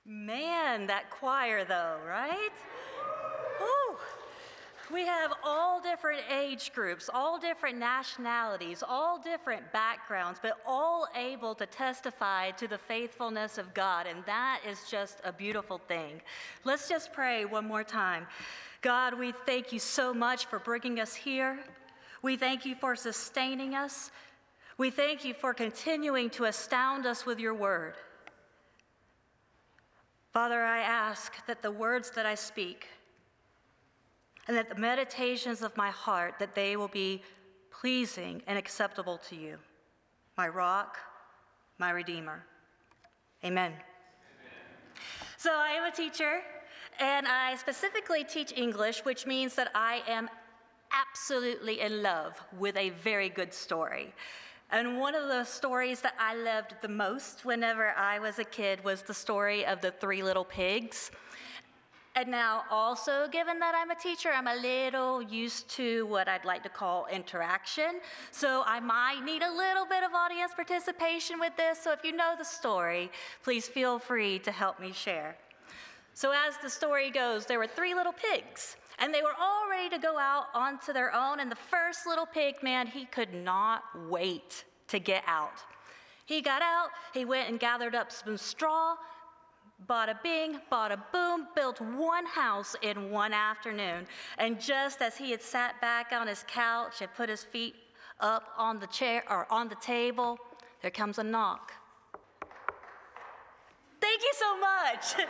Man, that choir though, right? Whew. We have all different age groups, all different nationalities, all different backgrounds, but all able to testify to the faithfulness of God, and that is just a beautiful thing. Let's just pray one more time. God, we thank you so much for bringing us here. We thank you for sustaining us. We thank you for continuing to astound us with your word. Father, I ask that the words that I speak and that the meditations of my heart, that they will be pleasing and acceptable to you, my rock, my redeemer. Amen. So I am a teacher, and I specifically teach English, which means that I am absolutely in love with a very good story. And one of the stories that I loved the most whenever I was a kid was the story of the three little pigs. And now also, given that I'm a teacher, I'm a little used to what I'd like to call interaction. So I might need a little bit of audience participation with this. So if you know the story, please feel free to help me share. So as the story goes, there were three little pigs, and they were all ready to go out onto their own. And the first little pig, man, he could not wait to get out. He got out, he went and gathered up some straw, bada bing, bada boom, built one house in one afternoon. And just as he had sat back on his couch and put his feet up on the chair or on the table, there comes a knock. Thank you so much.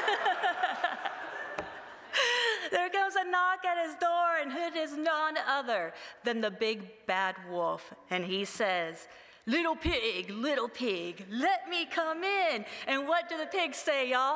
There comes a knock at his door, and it is none other than the big bad wolf. And he says, little pig, let me come in. And what do the pigs say, y'all?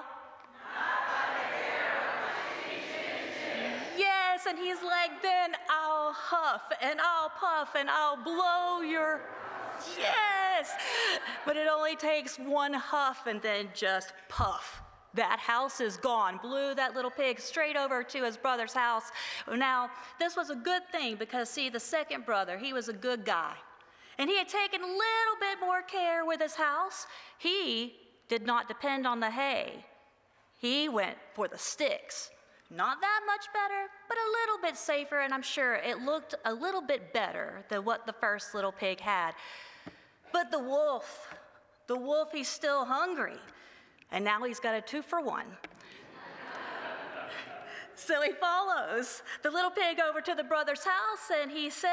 Yes, and he's like, then I'll huff and I'll puff and I'll blow your... Yes! But it only takes one huff and then just puff. That house is gone. Blew that little pig straight over to his brother's house. Now, this was a good thing because, see, the second brother, he was a good guy. And he had taken a little bit more care with his house. He did not depend on the hay. He went for the sticks. Not that much better, but a little bit safer, and I'm sure it looked a little bit better than what the first little pig had. But the wolf, he's still hungry. And now he's got a 2-for-1. So he follows the little pig over to the brother's house, and he says,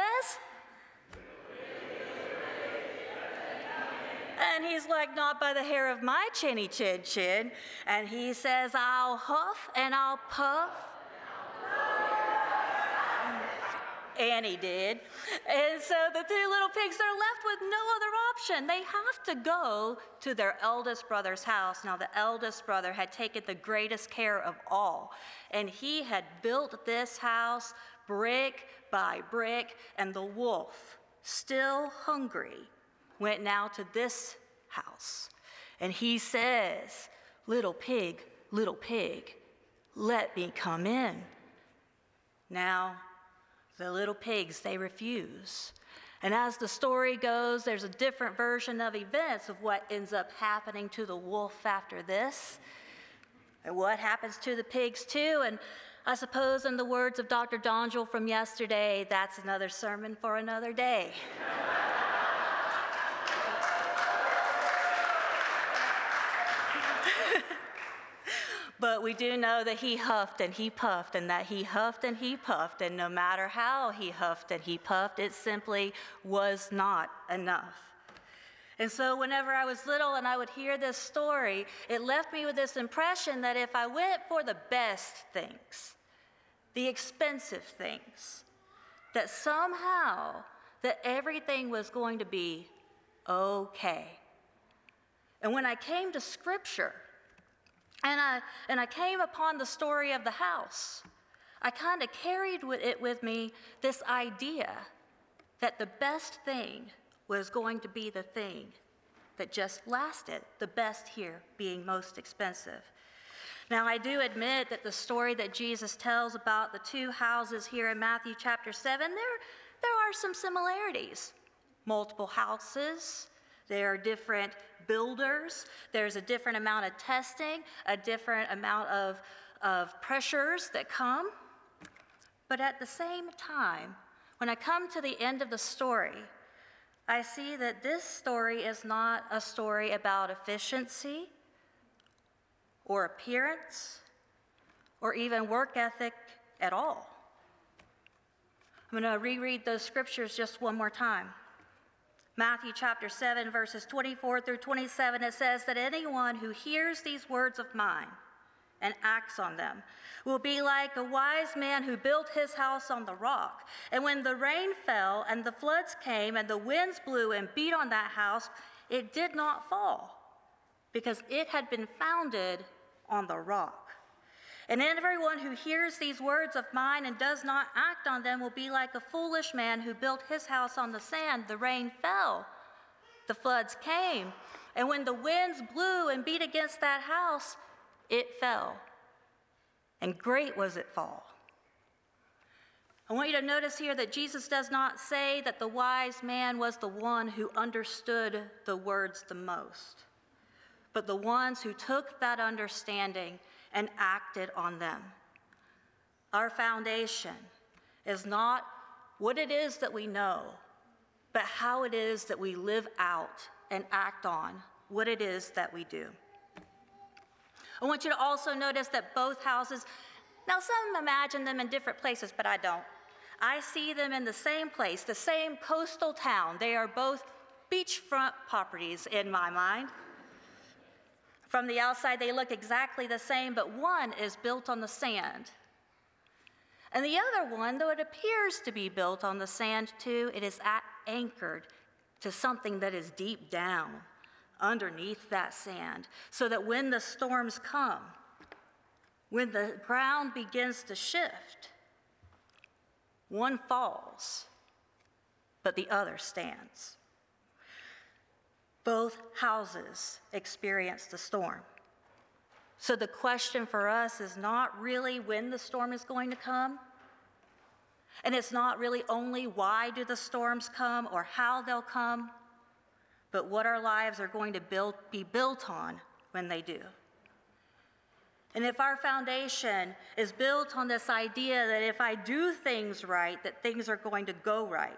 and he's like, not by the hair of my chinny chin. And he says, I'll huff and I'll puff. And he did. And so the two little pigs are left with no other option. They have to go to their eldest brother's house. Now, the eldest brother had taken the greatest care of all. And he had built this house brick by brick. And the wolf, still hungry, went now to this house. And he says, little pig, let me come in. Now, the little pigs, they refuse. And as the story goes, there's a different version of events of what ends up happening to the wolf after this, and what happens to the pigs too. And I suppose in the words of Dr. Donjel from yesterday, that's another sermon for another day. But we do know that he huffed and he puffed, and that he huffed and he puffed, and no matter how he huffed and he puffed, it simply was not enough. And so whenever I was little and I would hear this story, it left me with this impression that if I went for the best things, the expensive things, that somehow that everything was going to be okay. And when I came to Scripture, and I came upon the story of the house, I kind of carried it with me, this idea that the best thing was going to be the thing that just lasted, the best here being most expensive. Now, I do admit that the story that Jesus tells about the two houses here in Matthew chapter 7, there are some similarities. Multiple houses, There are different builders. There's a different amount of testing, a different amount of pressures that come. But at the same time, when I come to the end of the story, I see that this story is not a story about efficiency or appearance or even work ethic at all. I'm going to reread those scriptures just one more time. Matthew chapter 7, verses 24 through 27, it says that anyone who hears these words of mine and acts on them will be like a wise man who built his house on the rock. And when the rain fell and the floods came and the winds blew and beat on that house, it did not fall because it had been founded on the rock. And everyone who hears these words of mine and does not act on them will be like a foolish man who built his house on the sand. The rain fell, the floods came, and when the winds blew and beat against that house, it fell, and great was its fall. I want you to notice here that Jesus does not say that the wise man was the one who understood the words the most, but the ones who took that understanding and acted on them. Our foundation is not what it is that we know, but how it is that we live out and act on what it is that we do. I want you to also notice that both houses, now some imagine them in different places, but I don't. I see them in the same place, the same coastal town. They are both beachfront properties in my mind. From the outside, they look exactly the same, but one is built on the sand. And the other one, though it appears to be built on the sand too, it is anchored to something that is deep down underneath that sand, so that when the storms come, when the ground begins to shift, one falls, but the other stands. Both houses experienced the storm. So the question for us is not really when the storm is going to come, and it's not really only why do the storms come or how they'll come, but what our lives are going to be built on when they do. And if our foundation is built on this idea that if I do things right, that things are going to go right,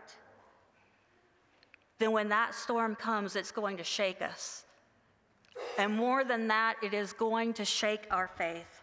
then when that storm comes, it's going to shake us. And more than that, it is going to shake our faith.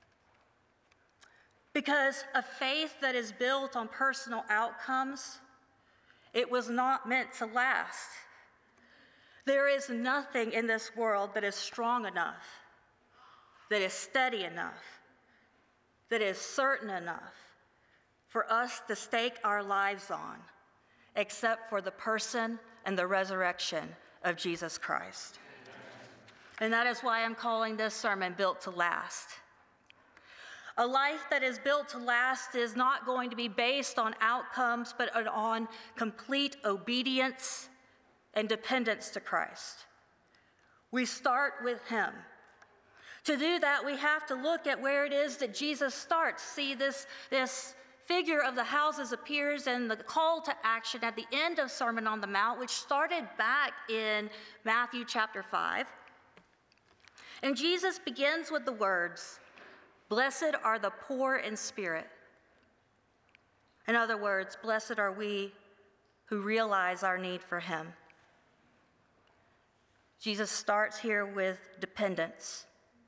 Because a faith that is built on personal outcomes, it was not meant to last. There is nothing in this world that is strong enough, that is steady enough, that is certain enough for us to stake our lives on, except for the person and the resurrection of Jesus Christ. And that is why I'm calling this sermon Built to Last. A life that is built to last is not going to be based on outcomes, but on complete obedience and dependence to Christ. We start with Him. To do that, we have to look at where it is that Jesus starts. See, this figure of the houses appears in the call to action at the end of Sermon on the Mount, which started back in Matthew chapter 5. And Jesus begins with the words, "Blessed are the poor in spirit." In other words, blessed are we who realize our need for Him. Jesus starts here with dependence.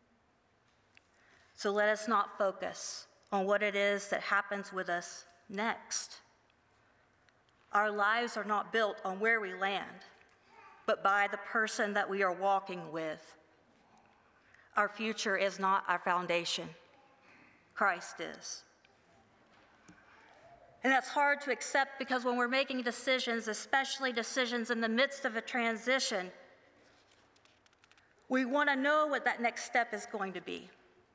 So let us not focus on what it is that happens with us next. Our lives are not built on where we land, but by the person that we are walking with. Our future is not our foundation. Christ is. And that's hard to accept because when we're making decisions, especially decisions in the midst of a transition, we want to know what that next step is going to be.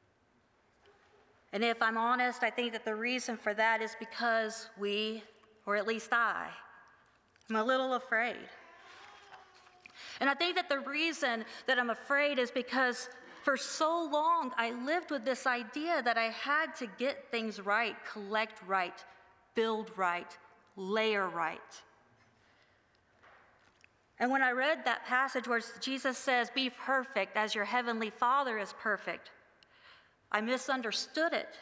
And if I'm honest, I think that the reason for that is because we, or at least I, am a little afraid. And I think that the reason that I'm afraid is because for so long I lived with this idea that I had to get things right, collect right, build right, layer right. And when I read that passage where Jesus says, "Be perfect as your heavenly Father is perfect," I misunderstood it.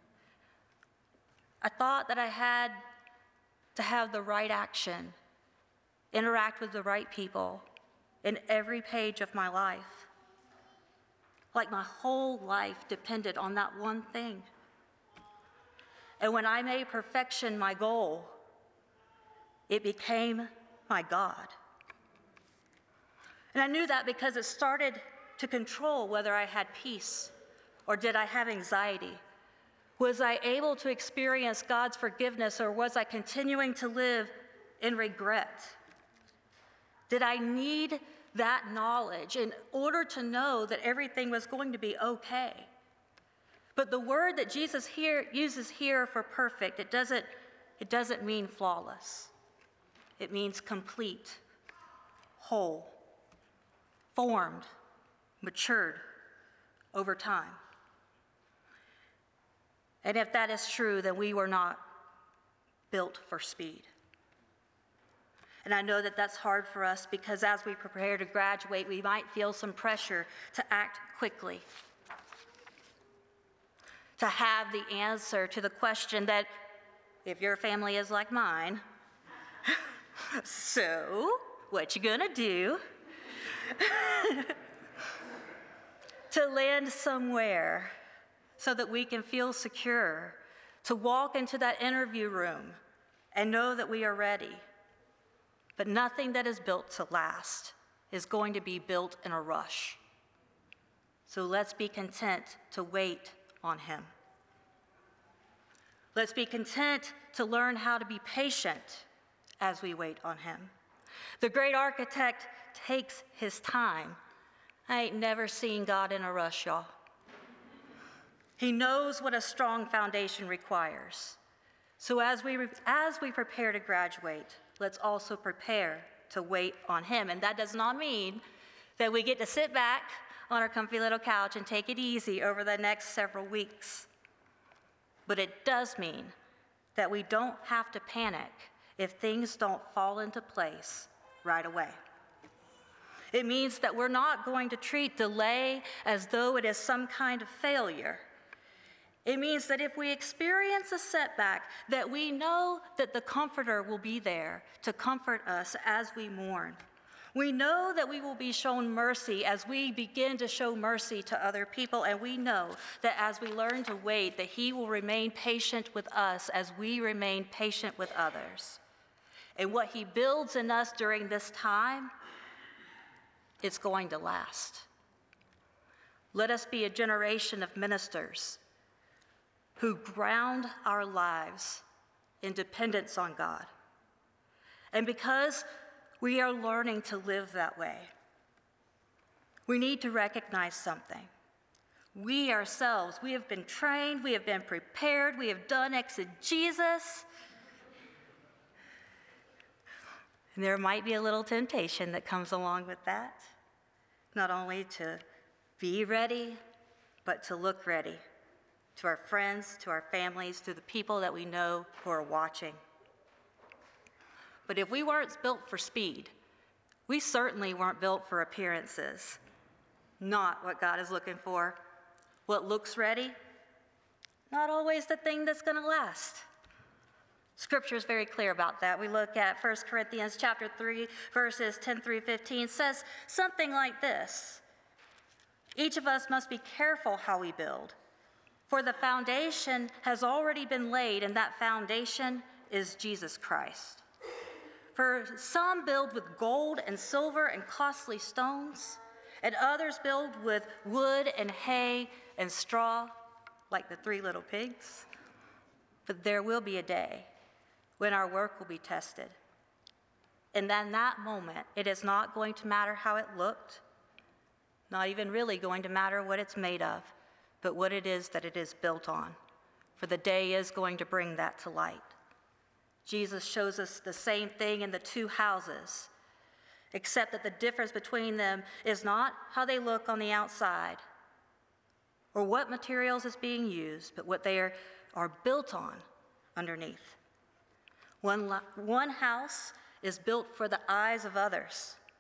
I thought that I had to have the right action, interact with the right people in every page of my life. Like my whole life depended on that one thing. And when I made perfection my goal, it became my God. And I knew that because it started to control whether I had peace or did I have anxiety. Was I able to experience God's forgiveness, or was I continuing to live in regret? Did I need that knowledge in order to know that everything was going to be okay? But the word that Jesus uses here for perfect, it doesn't mean flawless. It means complete, whole, formed, matured over time. And if that is true, then we were not built for speed. And I know that that's hard for us because as we prepare to graduate, we might feel some pressure to act quickly, to have the answer to the question that, if your family is like mine, so what you gonna do to land somewhere so that we can feel secure, to walk into that interview room and know that we are ready. But nothing that is built to last is going to be built in a rush. So let's be content to wait on him. Let's be content to learn how to be patient as we wait on him. The great architect takes his time. I ain't never seen God in a rush, y'all. He knows what a strong foundation requires. So as we prepare to graduate, let's also prepare to wait on him. And that does not mean that we get to sit back on our comfy little couch and take it easy over the next several weeks. But it does mean that we don't have to panic if things don't fall into place right away. It means that we're not going to treat delay as though it is some kind of failure. It means that if we experience a setback, that we know that the Comforter will be there to comfort us as we mourn. We know that we will be shown mercy as we begin to show mercy to other people, and we know that as we learn to wait, that he will remain patient with us as we remain patient with others. And what he builds in us during this time, it's going to last. Let us be a generation of ministers who ground our lives in dependence on God. And because we are learning to live that way, we need to recognize something. We ourselves, we have been trained, we have been prepared, we have done exegesis. And there might be a little temptation that comes along with that, not only to be ready, but to look ready to our friends, to our families, to the people that we know who are watching. But if we weren't built for speed, we certainly weren't built for appearances. Not what God is looking for. What looks ready, not always the thing that's going to last. Scripture is very clear about that. We look at 1 Corinthians chapter 3, verses 10 through 15, says something like this. Each of us must be careful how we build, for the foundation has already been laid, and that foundation is Jesus Christ. For some build with gold and silver and costly stones, and others build with wood and hay and straw, like the 3 little pigs. But there will be a day when our work will be tested. And then that moment, it is not going to matter how it looked, not even really going to matter what it's made of, but what it is that it is built on. For the day is going to bring that to light. Jesus shows us the same thing in the 2 houses, except that the difference between them is not how they look on the outside or what materials is being used, but what they are built on underneath. One house is built for the eyes of others,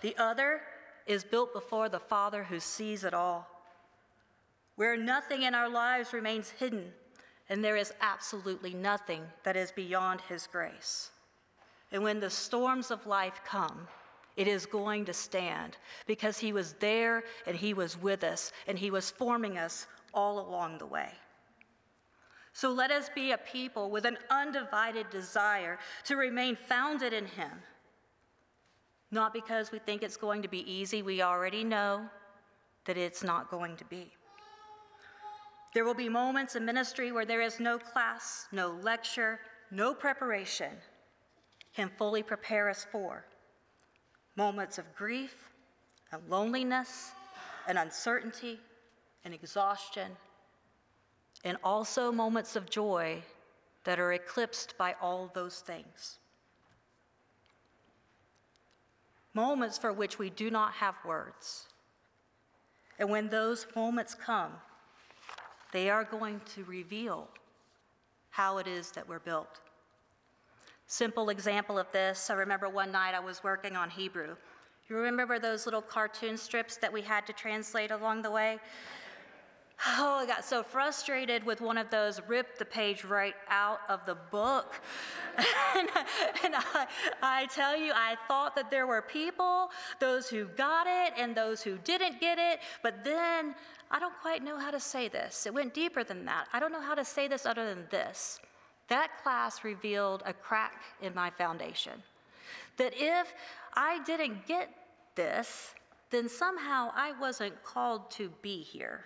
The other is built before the Father who sees it all, where nothing in our lives remains hidden, and there is absolutely nothing that is beyond his grace. And when the storms of life come, it is going to stand because he was there and he was with us and he was forming us all along the way. So let us be a people with an undivided desire to remain founded in him. Not because we think it's going to be easy. We already know that it's not going to be. There will be moments in ministry where there is no class, no lecture, no preparation can fully prepare us for. Moments of grief and loneliness and uncertainty and exhaustion, and also moments of joy that are eclipsed by all those things. Moments for which we do not have words. And when those moments come, they are going to reveal how it is that we're built. Simple example of this, I remember one night I was working on Hebrew. You remember those little cartoon strips that we had to translate along the way? Oh, I got so frustrated with one of those, ripped the page right out of the book. and I tell you, I thought that there were people, those who got it and those who didn't get it, but then I don't quite know how to say this. It went deeper than that. I don't know how to say this other than this. That class revealed a crack in my foundation. That if I didn't get this, then somehow I wasn't called to be here.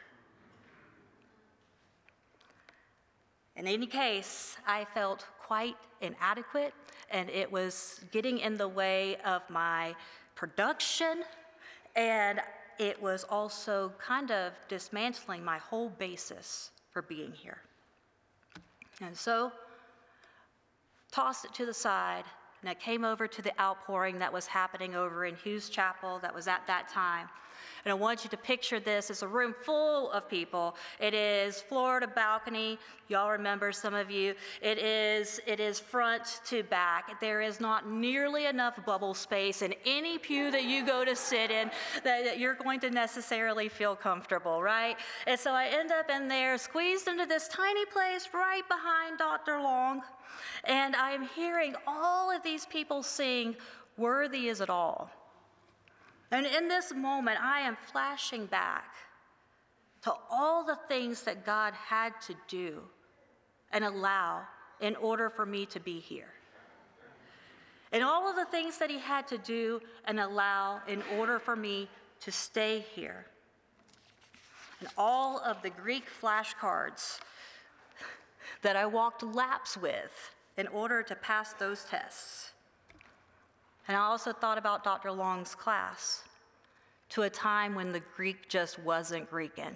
In any case, I felt quite inadequate, and it was getting in the way of my production, and it was also kind of dismantling my whole basis for being here. And so, tossed it to the side, and I came over to the outpouring that was happening over in Hughes Chapel that was at that time. And I want you to picture this as a room full of people. It is floor to balcony. Y'all remember, some of you. It is front to back. There is not nearly enough bubble space in any pew that you go to sit in that you're going to necessarily feel comfortable, right? And so I end up in there, squeezed into this tiny place right behind Dr. Long. And I'm hearing all of these people sing, "Worthy Is It All." And in this moment, I am flashing back to all the things that God had to do and allow in order for me to be here. And all of the things that he had to do and allow in order for me to stay here. And all of the Greek flashcards that I walked laps with in order to pass those tests. And I also thought about Dr. Long's class, to a time when the Greek just wasn't Greeking.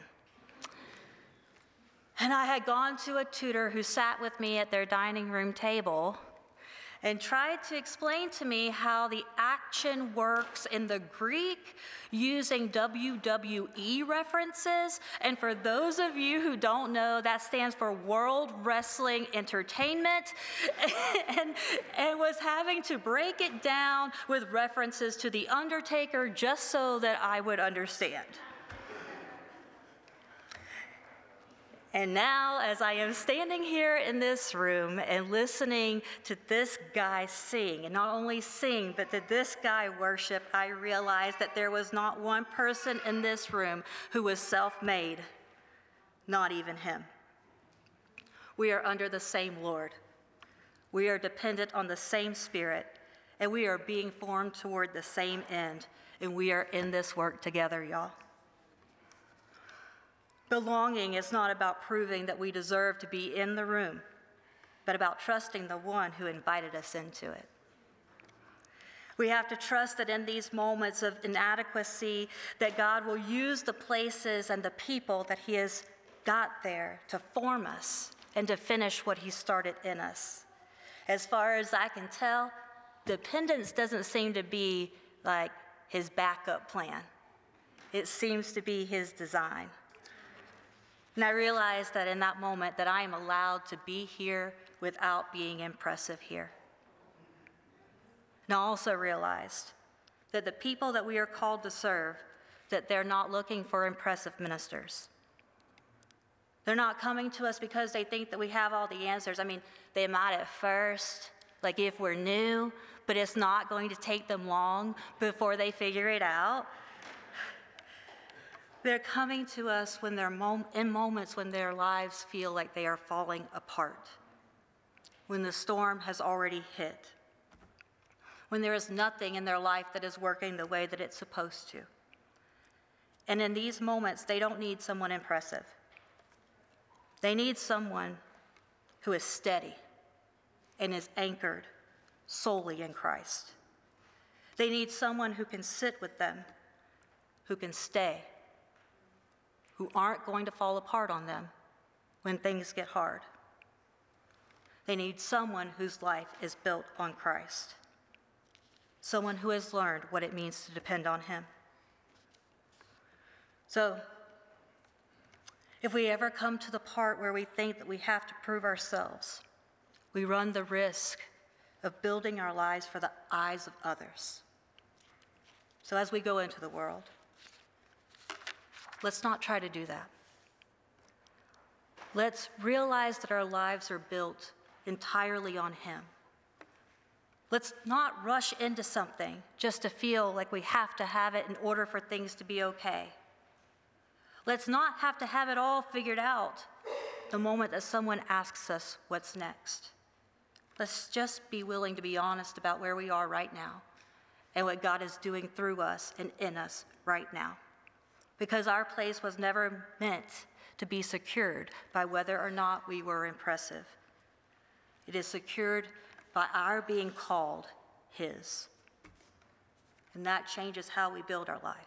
And I had gone to a tutor who sat with me at their dining room table and tried to explain to me how the action works in the Greek using WWE references. And for those of you who don't know, that stands for World Wrestling Entertainment, and was having to break it down with references to The Undertaker just so that I would understand. And now, as I am standing here in this room and listening to this guy sing, and not only sing, but to this guy worship, I realized that there was not one person in this room who was self-made, not even him. We are under the same Lord. We are dependent on the same Spirit, and we are being formed toward the same end, and we are in this work together, y'all. Belonging is not about proving that we deserve to be in the room, but about trusting the one who invited us into it. We have to trust that in these moments of inadequacy, that God will use the places and the people that he has got there to form us and to finish what he started in us. As far as I can tell, dependence doesn't seem to be like his backup plan. It seems to be his design. And I realized that in that moment that I am allowed to be here without being impressive here. And I also realized that the people that we are called to serve, that they're not looking for impressive ministers. They're not coming to us because they think that we have all the answers. I mean, they might at first, like if we're new, but it's not going to take them long before they figure it out. They're coming to us when they're in moments when their lives feel like they are falling apart, when the storm has already hit, when there is nothing in their life that is working the way that it's supposed to. And in these moments, they don't need someone impressive. They need someone who is steady and is anchored solely in Christ. They need someone who can sit with them, who can stay, who aren't going to fall apart on them when things get hard. They need someone whose life is built on Christ, someone who has learned what it means to depend on him. So, if we ever come to the part where we think that we have to prove ourselves, we run the risk of building our lives for the eyes of others. So as we go into the world, let's not try to do that. Let's realize that our lives are built entirely on him. Let's not rush into something just to feel like we have to have it in order for things to be okay. Let's not have to have it all figured out the moment that someone asks us what's next. Let's just be willing to be honest about where we are right now and what God is doing through us and in us right now. Because our place was never meant to be secured by whether or not we were impressive. It is secured by our being called his. And that changes how we build our life.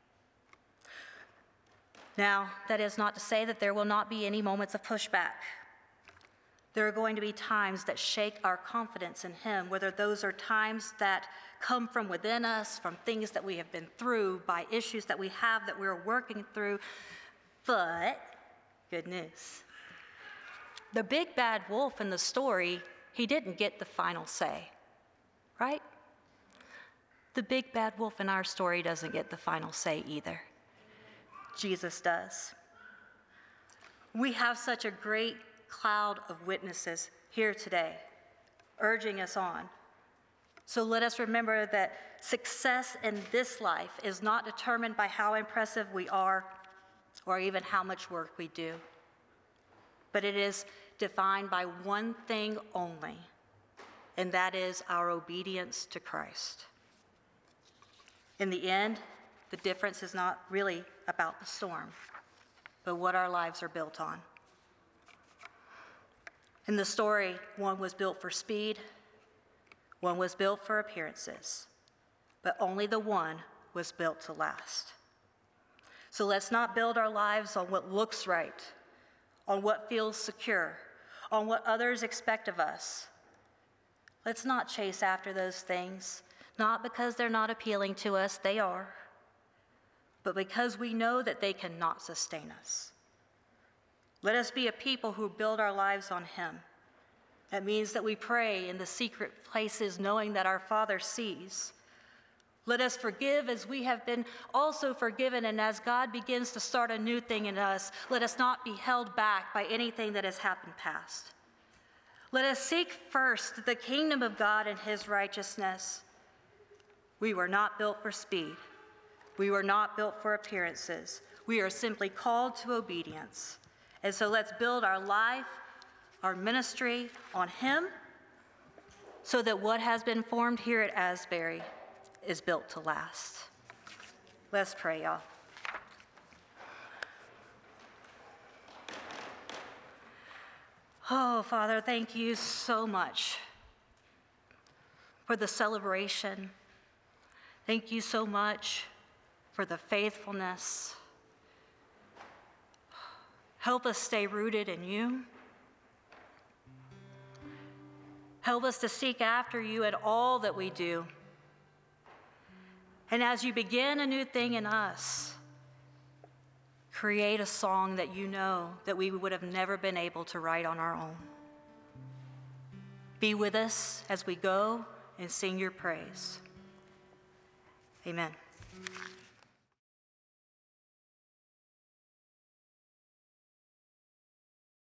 Now, that is not to say that there will not be any moments of pushback. There are going to be times that shake our confidence in him, whether those are times that come from within us, from things that we have been through, by issues that we have that we're working through. But, good news, the big bad wolf in the story, he didn't get the final say, right? The big bad wolf in our story doesn't get the final say either. Jesus does. We have such a great cloud of witnesses here today, urging us on. So let us remember that success in this life is not determined by how impressive we are or even how much work we do, but it is defined by one thing only, and that is our obedience to Christ. In the end, the difference is not really about the storm, but what our lives are built on. In the story, one was built for speed, one was built for appearances, but only the one was built to last. So let's not build our lives on what looks right, on what feels secure, on what others expect of us. Let's not chase after those things, not because they're not appealing to us, they are, but because we know that they cannot sustain us. Let us be a people who build our lives on him. That means that we pray in the secret places knowing that our Father sees. Let us forgive as we have been also forgiven, and as God begins to start a new thing in us, let us not be held back by anything that has happened past. Let us seek first the kingdom of God and his righteousness. We were not built for speed. We were not built for appearances. We are simply called to obedience. And so let's build our life, our ministry on him, so that what has been formed here at Asbury is built to last. Let's pray, y'all. Oh, Father, thank you so much for the celebration. Thank you so much for the faithfulness. Help us stay rooted in you. Help us to seek after you at all that we do. And as you begin a new thing in us, create a song that you know that we would have never been able to write on our own. Be with us as we go and sing your praise. Amen.